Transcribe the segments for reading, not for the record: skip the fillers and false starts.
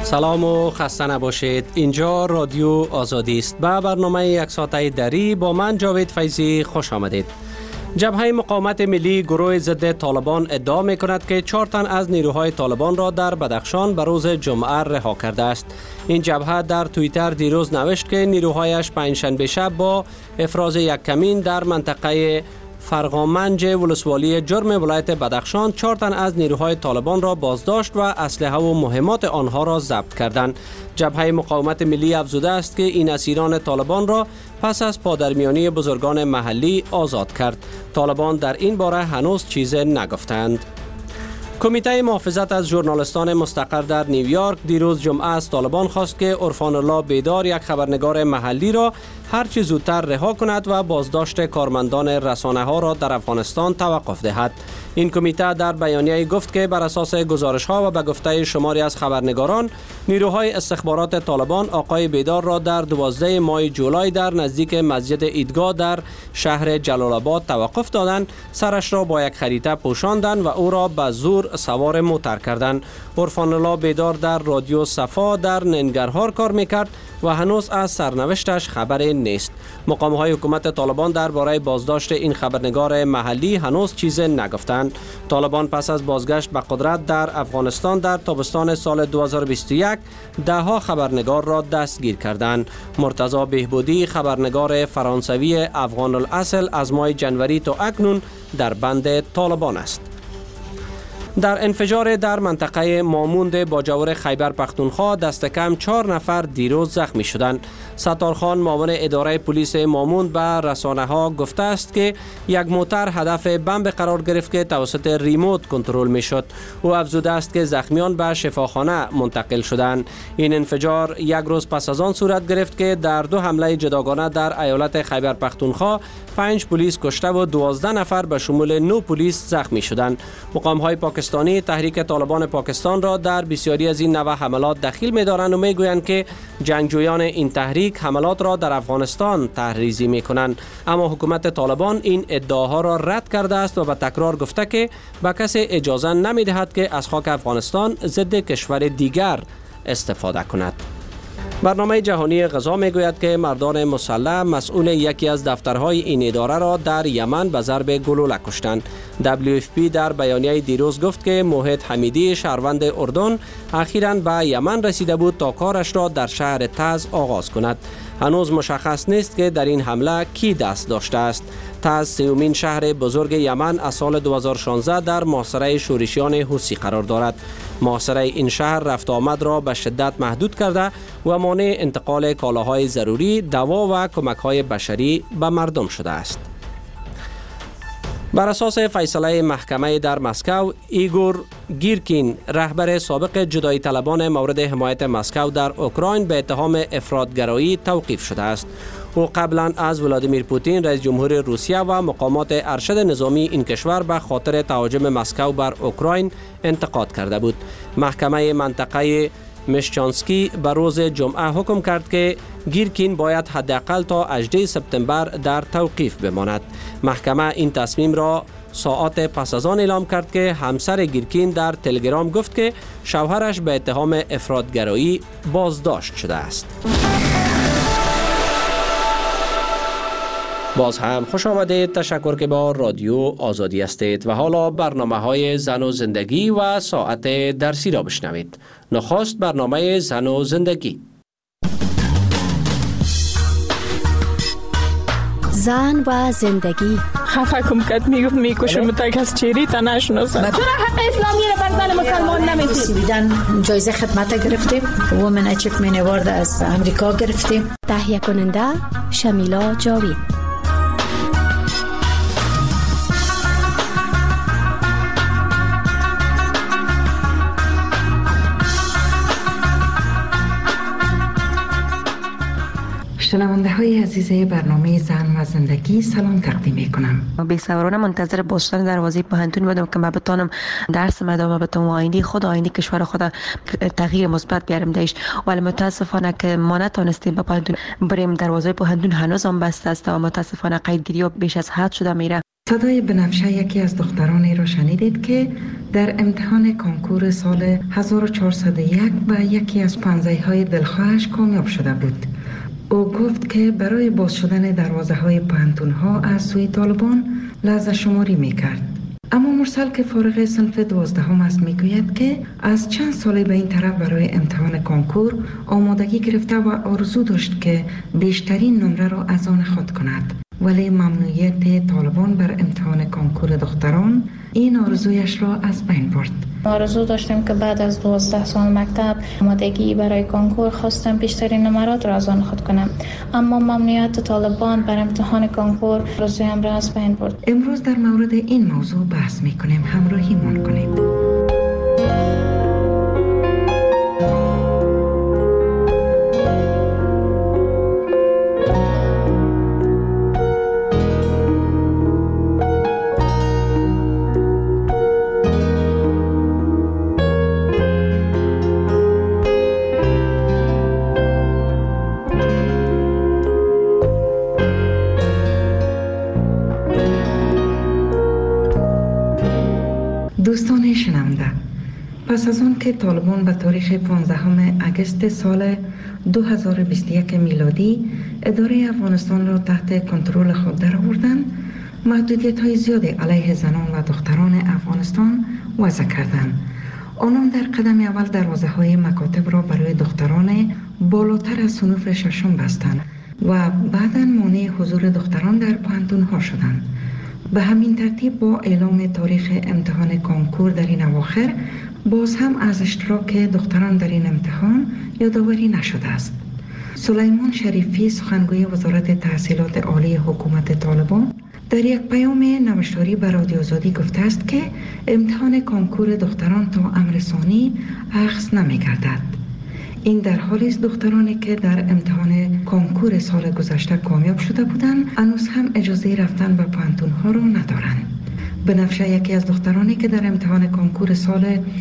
سلام و خسته نباشید. اینجا رادیو آزادی است. به برنامه یک ساعته دری با من جاوید فیضی خوش آمدید. جبهه مقاومت ملی گروه ضد طالبان ادعا می کند که 4 تن از نیروهای طالبان را در بدخشان به روز جمعه رها کرده است. این جبهه در توییتر دیروز نوشت که نیروهایش پنجشنبه شب با افراز یک کمین در منطقه فرغامنج ولسوالی جرم ولایت بدخشان 4 تن از نیروهای طالبان را بازداشت و اسلحه و مهمات آنها را ضبط کردند. جبهه مقاومت ملی افزوده است که این اسیران طالبان را پس از پادرمیانی بزرگان محلی آزاد کرد. طالبان در این باره هنوز چیزی نگفتند. کمیته محافظت از ژورنالیستان مستقر در نیویورک دیروز جمعه از طالبان خواست که عرفان الله بیدار، یک خبرنگار محلی را هرچه زودتر رها کند و بازداشت کارمندان رسانه ها را در افغانستان توقف دهد. این کمیته در بیانیه گفت که بر اساس گزارش ها و به گفته شماری از خبرنگاران، نیروهای استخبارات طالبان آقای بیدار را در 12 ماه جولای در نزدیک مسجد عیدگاه در شهر جلال آباد توقف دادند، سرش را با یک خریطه پوشاندند و او را به زور سوار موتر کردند. عرفان الله بیدار در رادیو صفا در ننگرهار کار میکرد و هنوز از سرنوشتش خبری نیست. مقام‌های حکومت طالبان درباره بازداشت این خبرنگار محلی هنوز چیزی نگفتند. طالبان پس از بازگشت به قدرت در افغانستان در تابستان سال 2021 ده‌ها خبرنگار را دستگیر کردند. مرتضی بهبودی، خبرنگار فرانسوی افغان الاصل، از ماه جنوری تا اکنون در بند طالبان است. در انفجار در منطقه ماموند باجور خیبر پختونخوا دست کم 4 نفر دیروز زخمی شدند. ستارخان، معاون اداره پلیس ماموند، به رسانه ها گفته است که یک موتر هدف بمب قرار گرفت که توسط ریموت کنترل می شد. او افزوده است که زخمیان به شفاخانه منتقل شدند. این انفجار یک روز پس از آن صورت گرفت که در 2 حمله جداگانه در ایالت خیبر پختونخوا 5 پلیس کشته و 12 نفر به شمول 9 پلیس زخمی شدند. مقام‌های پاکستانی تحریک طالبان پاکستان را در بسیاری از این نوع حملات دخیل می‌دارند و می‌گویند که جنگجویان این تحریک حملات را در افغانستان طرح‌ریزی می‌کنند، اما حکومت طالبان این ادعاها را رد کرده است و به تکرار گفته که به کسی اجازه نمی‌دهد که از خاک افغانستان ضد کشور دیگر استفاده کند. برنامه جهانی غذا میگوید که مردان مسلح مسئول یکی از دفترهای این اداره را در یمن به ضرب گلوله کشتند. WFP در بیانیه دیروز گفت که موحد حمیدی، شهروند اردن، اخیراً به یمن رسیده بود تا کارش را در شهر تز آغاز کند. هنوز مشخص نیست که در این حمله کی دست داشته است. تز سومین شهر بزرگ یمن از سال 2016 در محاصره شورشیان حوثی قرار دارد. محاصره این شهر رفت آمد را به شدت محدود کرده و مانع انتقال کالاهای ضروری، دوا و کمک‌های بشری به مردم شده است. بر اساس فیصله محکمه در مسکو، ایگور گیرکین، رهبر سابق جدایی طلبان مورد حمایت مسکو در اوکراین، به اتهام افراط‌گرایی توقیف شده است. او قبلا از ولادیمیر پوتین رئیس جمهور روسیه و مقامات ارشد نظامی این کشور به خاطر تهاجم مسکو بر اوکراین انتقاد کرده بود. محکمه منطقه مشچانسکی به روز جمعه حکم کرد که گیرکین باید حداقل تا 18 سپتامبر در توقیف بماند. محکمه این تصمیم را ساعات پس از آن اعلام کرد که همسر گیرکین در تلگرام گفت که شوهرش به اتهام افراط‌گرایی بازداشت شده است. باز هم خوش آمدید. تشکر که با رادیو آزادی هستید و حالا برنامه‌های زن و زندگی و ساعت درسی را بشنوید. نخست برنامه زن و زندگی. زن و زندگی. خفه کم کد میگفت میکشم تک از چیری تا نشناسم. چرا حق اسلامی رو بر زن مسلمان نمیدید؟ جایزه خدمت گرفتیم. وومن اچیومنت اوارد از امریکا گرفتیم. تهیه کننده شمیلا جاوید. شنونده های عزیز برنامه زن و زندگی سلام تقدیم می کنم. بی‌صبرانه منتظر باشتن دروازه پوهنتون بودم که من بتونم درس ادامه بدم و آینده کشور خود تغییر مثبت بیارم دیش، ولی متاسفانه که ما نتونستیم به پوهنتون بریم. دروازه پوهنتون هنوز هم بسته است و متاسفانه قیدگیری بیش از حد شده میره. صدای بنفشه یکی از دخترانی را شنیدید که در امتحان کنکور سال 1401 و یکی از پانزه‌های دلخواهش کامیاب شده بود. او گفت که برای باز شدن دروازه‌های پانتون‌ها از سوی طالبان لحظه شماری می‌کرد. اما مرسل که فارغ صنف 12 است میگوید که از چند سالی به این طرف برای امتحان کنکور آمادگی گرفته و آرزو داشت که بیشترین نمره را از آن خود کند، ولی ممنوعیت طالبان بر امتحان کنکور دختران این آرزویش را از بین برد. آرزو داشتم که بعد از 12 سال مکتب آمادگی برای کنکور خواستم بیشترین نمرات را از آن خود کنم، اما ممنوعیت طالبان بر امتحان کنکور آرزویم را از بین برد. امروز در مورد این موضوع بحث می‌کنیم، همراهیمان کنید. دوستان شنونده، پس از آن که طالبان به تاریخ 15 اگست سال 2021 میلادی اداره افغانستان را تحت کنترل خود درآوردند، محدودیت‌های زیادی علیه زنان و دختران افغانستان وضع کردند. آنان در قدم اول دروازه‌های مکاتب را برای دختران بالاتر از صنوف ششم بستند و بعداً مانع حضور دختران در پانتون‌ها شدند. به همین ترتیب با اعلام تاریخ امتحان کنکور در این اواخر باز هم از اشتراک دختران در این امتحان یادآوری نشده است. سلیمان شریفی سخنگوی وزارت تحصیلات عالی حکومت طالبان در یک پیام نوشتاری به رادیو آزادی گفته است که امتحان کنکور دختران تا امر ثانی اخذ نمی‌گردد. این در حالی است دخترانی که در امتحان کنکور سال گذشته کامیاب شده بودند هنوز هم اجازه رفتن به پانتون‌ها را ندارند. بنفشه یکی از دخترانی که در امتحان کنکور سال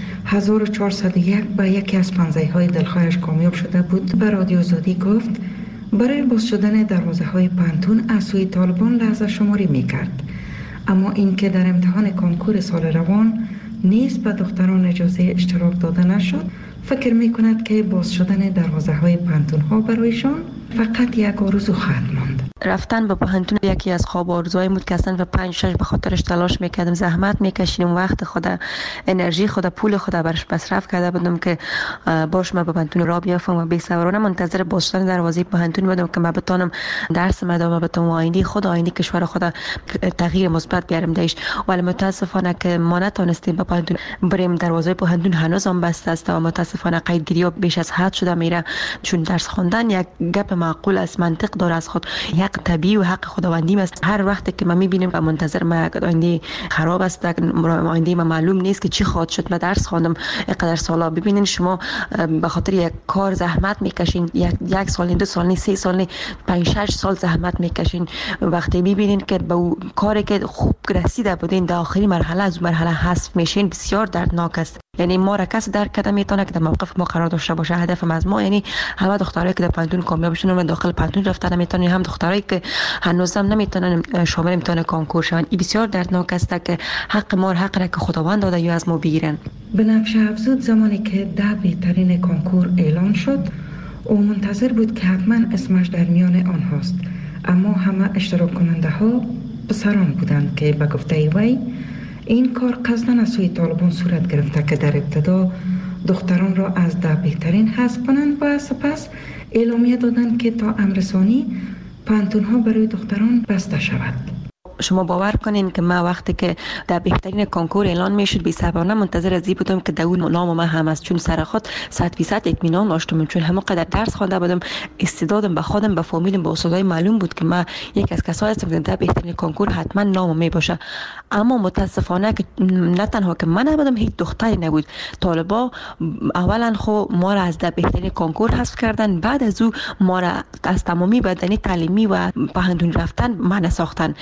1401 و یکی از پانزه‌های دلخواهش کامیاب شده بود به رادیو آزادی گفت برای باز شدن دروازه‌های پانتون از سوی طالبان لحظه شماری می‌کرد، اما این که در امتحان کنکور سال روان نیز به دختران اجازه اشتراک داده نشد، فکر می کند که باز شدن دروازه‌های پانتون‌ها برایشان فقط یک آرزو خواهد ماند. رفتن به پانتون یکی از خواب آرزوهای بود که اصلا و 5-6 به خاطرش تلاش میکردم، زحمت میکشیدم، وقت خود، انرژی خود، پول خود برش مصرف کرده بودم که باش ما به پانتون را بیافم و بی‌صبرانه منتظر باز شدن دروازه پانتون بودم که ما بتونم درس ادامه بدم و آینده کشور خود تغییر مثبت بیارم دیش. ولی متاسفانه که ما نتونستیم به پانتون بریم، دروازه پانتون هنوز هم بسته است و متاسفانه قیدگیری بیش از حد شده میره، چون درس خواندن یک گپ معقول است، منطق داره از خود، حق طبیعی و حق خداوندی است. هر وقت که ما میبینیم و منتظر ما آینده خراب است، آینده ما معلوم نیست که چی خواهد شد. ما درس خواندم اینقدر سالا، ببینین شما به خاطر یک کار زحمت میکشین، یک سال، 2 سال، 3 سال، 5-6 سال زحمت میکشین، وقتی میبینین که به کاری که خوب رسیده بودین در آخرین مرحله از مرحله حذف میشین، بسیار دردناک است. یعنی ما را کس درک کرده میتونه که در موقف ما قرار داشته باشه. هدف از ما یعنی همه دخترایی که در پانتون کامیاب شدن و داخل پانتون رفتن نمیتونن، هم دخترایی که هنوز هم نمیتونن شامل امتحان کنکور شون. این بسیار دردناک است که حق ما، حق را که خداوند داده یا از ما بگیرن. بنفشه افزود زمانی که 10 بهترین کنکور اعلان شد او منتظر بود که حتما اسمش در میان آنهاست، اما همه اشتراک کننده ها پسران بودند که به گفته وی این کار قصداً از سوی طالبان صورت گرفته که در ابتدا دختران را از 10 بهترین حذف کنند و سپس اعلامیه دادند که تا امر ثانی پانتون‌ها برای دختران بسته شود. شما باور کنین که من وقتی که در بهترین کنکور اعلان میشد بی‌صبرانه منتظر از این بودم که در اون نام من هم است، چون سر خود 100% اطمینان داشتم، چون همه قدر درس خوانده بودم، استعدادم به خودم، به فامیلم، به استادای معلوم بود که من یک از کسایی هستم که در بهترین کنکور حتما نام می باشه. اما متاسفانه که نه تنها که من نبودم، هیچ دختری نبود. طالبا اولا خو ما را از در بهترین کنکور حذف کردن، بعد از او ما را از تمامی بدنی تعلیمی و پهندون رفتن منع ساختن. یعنی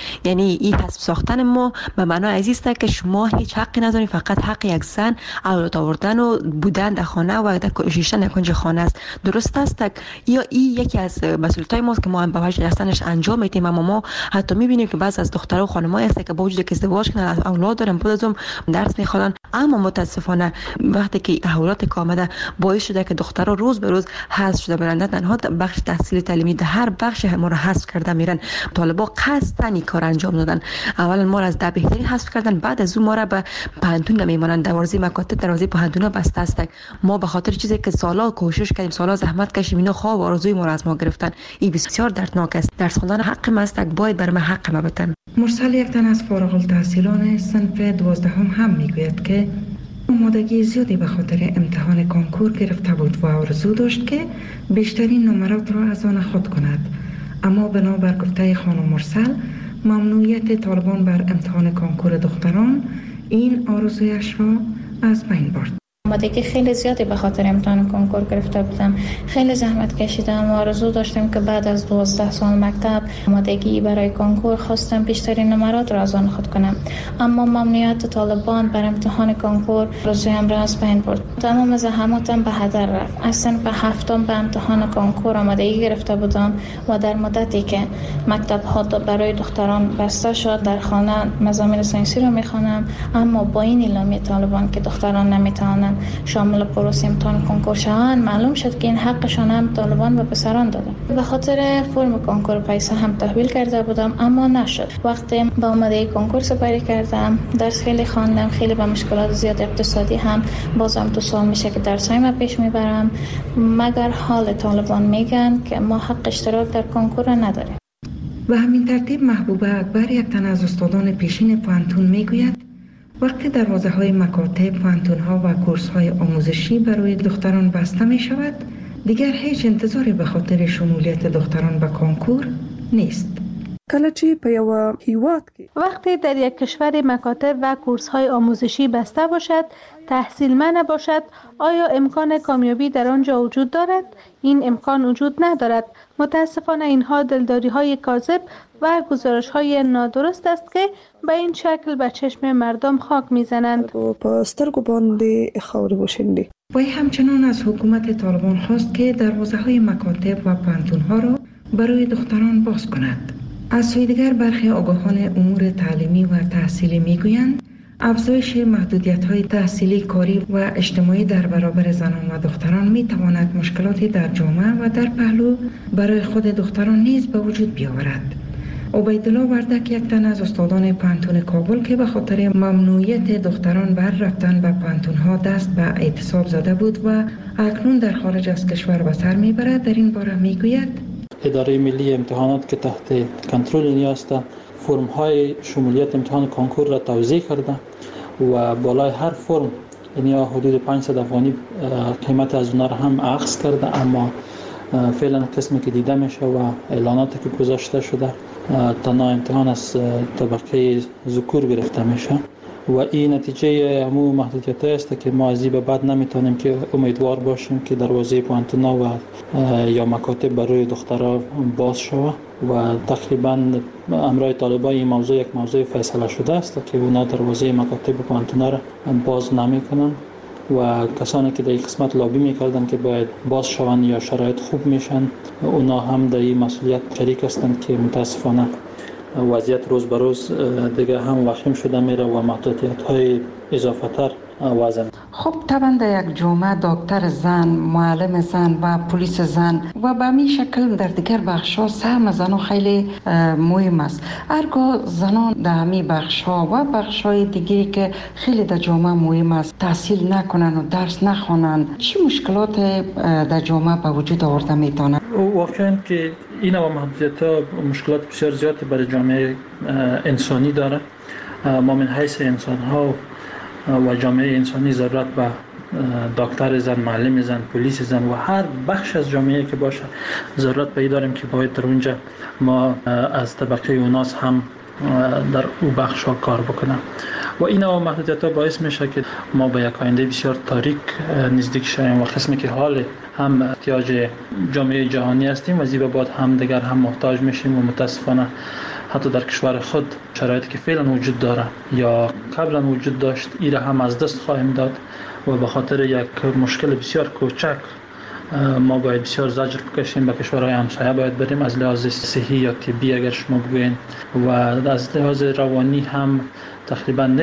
یعنی این حسب ساختن ما به معنای عزیز است که شما هیچ حقی ندارید، فقط حق یک زن اولاد آوردن و بودن در خانه و در کوشیدن در کنج خانه است. درست است یا این یکی از مسئولیت‌های ماست که ما هم به وجه هستنش انجام میدیم. اما ما حتی می‌بینیم که بعضی از دخترها و خانم‌ها هست که با وجود که ازدواج کردن، اولاد دارن، بعد از اون درس می‌خوانن، اما متاسفانه وقتی که احوالات که آمده باعث شده که دخترها روز به روز حذف شده برند، تنها بخش تحصیل تعلیمی در هر بخش ما را حذف کرده میرن. طالبا قصدن این کار انجام دادن. اولا ما را از ده بهترین حذف کردن، بعد از اون ما را به پهنتون نمیمونن. دروازه مکاتب، دروازه پهنتونا بسته است. ما به خاطر چیزی که سالا کوشش کردیم، سالا زحمت کشیدیم، اینا خواب و آرزوی ما را از ما گرفتن. این بسیار دردناک است. درس خواندن حق ما است، باید بر ما حق ما بدن. مرسل یک تن از فارغ التحصیلان صنف 12 هم میگوید که آمادگی زیادی به خاطر امتحان کنکور گرفته بود و آرزو داشت که بیشترین نمرات را از آن خود کند، اما بنابر گفته خانم مرسل ممنوعیت طالبان بر امتحان کنکور دختران این آرزویش را از بین برد. آمادگی خیلی زیادی به خاطر امتحان کنکور گرفته بودم، خیلی زحمت کشیدم و آرزو داشتم که بعد از 12 سال مکتب آمادگی برای کنکور خواستم بیشترین نمرات را از آن خود کنم، اما ممنوعیت طالبان بر امتحان کنکور آرزویم را از بین برد. تمام زحماتم به هدر رفت. از صنف 7 به امتحان کنکور آمادگی گرفته بودم و در مدتی که مکتب ها برای دختران بسته شد در خانه مضامین ساینسی را میخوانم، اما با این اعلامیه طالبان که دختران نمیتوانند شامل پروسه امتحان کنکور شوند، معلوم شد که این حقشان هم طالبان به پسران دادن. به خاطر فرم کنکور پیسه هم تحویل کرده بودم، اما نشد. وقتی به آمادگی کنکور سپری کردم، درس خیلی خواندم، خیلی با مشکلات زیاد اقتصادی هم بازم 2 سال میشه که درسای ما پیش میبرم، مگر حال طالبان میگن که ما حق اشتراک در کنکور نداریم. و همین ترتیب محبوبه اکبر یک تن از استادان پیشین پانتون میگوید وقتی دروازه‌های مکاتب، پانتون‌ها و کورس‌های آموزشی برای دختران بسته می‌شود، دیگر هیچ انتظاری به خاطر شمولیت دختران به کنکور نیست. وقتی در یک کشور مکاتب و کورس‌های آموزشی بسته باشد، تحصیل منع باشد، آیا امکان کامیابی در آنجا وجود دارد؟ این امکان وجود ندارد. متاسفانه اینها دلداری‌های کاذب و گزارش‌های نادرست است که به این شکل به چشم مردم خاک می‌زنند. و همچنان از حکومت طالبان خواست که دروازه‌های مکاتب و پانتون‌ها را برای دختران باز کند. از سوی دیگر برخی آگاهان امور تعلیمی و تحصیلی میگویند افزایش محدودیت‌های تحصیلی، کاری و اجتماعی در برابر زنان و دختران می‌تواند مشکلاتی در جامعه و در پهلو برای خود دختران نیز به وجود بیاورد. عبیدالله وردک یک تن از استادان پانتون کابل که به خاطر ممنوعیت دختران بر رفتن به پانتون‌ها دست به اعتصاب زده بود و اکنون در خارج از کشور به سر می‌برد، در این باره می‌گوید اداره ملی امتحانات که تحت کنترل نیاست، فرم‌های شمولیت امتحان کنکور را توزیع کرده و بالای هر فرم یعنی حدود 500 افغانی قیمت از اونها را هم اخذ کرده، اما فعلا قسمی که دیده میشه و اعلاناتی که گذاشته شده تنها امتحان از طبقه ذکور گرفته میشه و این نتیجه همون محدودیت است که ما از این به بعد نمیتونیم که امیدوار باشیم که دروازه پانتونا و یا مکاتب برای دخترها باز شود و تقریبا امرای طالبان این موضوع یک موضوع فیصله شده است که اونا دروازه مکاتب و پانتونا را باز نمیکنن و کسانی که در این قسمت لابی میکردن که باید باز شوند یا شرایط خوب میشن، اونا هم در این مسئولیت شریک هستند که متاسفانه وضعیت روز به روز دیگه هم وخیم شده میره و محدودیت‌های اضافه تر وضع. خب طبعا در یک جامعه دکتر زن، معلم زن و پلیس زن و به همین شکل در دیگر بخش‌ها سهم زنان خیلی مهم است. هرگاه زنان در همین بخش‌ها و بخش‌های دیگری که خیلی در جامعه مهم است تحصیل نکنن و درس نخوانن، چه مشکلات در جامعه به وجود آورده میتونه؟ واقعا که این و محدودیت‌ها مشکلات بسیار زیادی برای جامعه انسانی داره. ما من حیث انسان‌ها و جامعه انسانی ضرورت به دکتر زن، معلم زن، پلیس زن و هر بخش از جامعه که باشه ضرورت به این داریم که باید در اونجا ما از طبقه اوناس هم در او بخش ها کار بکنم و این محدودیت ها باعث میشه که ما به یک آینده بسیار تاریک نزدیک شویم و قسمی که حال هم احتیاج جامعه جهانی هستیم و زیبا بعد هم دیگر هم محتاج میشیم و متاسفانه حتی در کشور خود شرایطی که فعلا وجود داره یا قبلا وجود داشت ایره هم از دست خواهیم داد و به خاطر یک مشکل بسیار کوچک ما باید بسیار زجر بکشیم. به کشورهای همسایه باید بریم از لحاظ صحی یا طبی اگر شما بگوین و از لحاظ روانی هم تقریبا